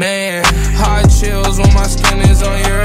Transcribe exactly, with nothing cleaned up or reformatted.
man. Hot chills when my skin is on your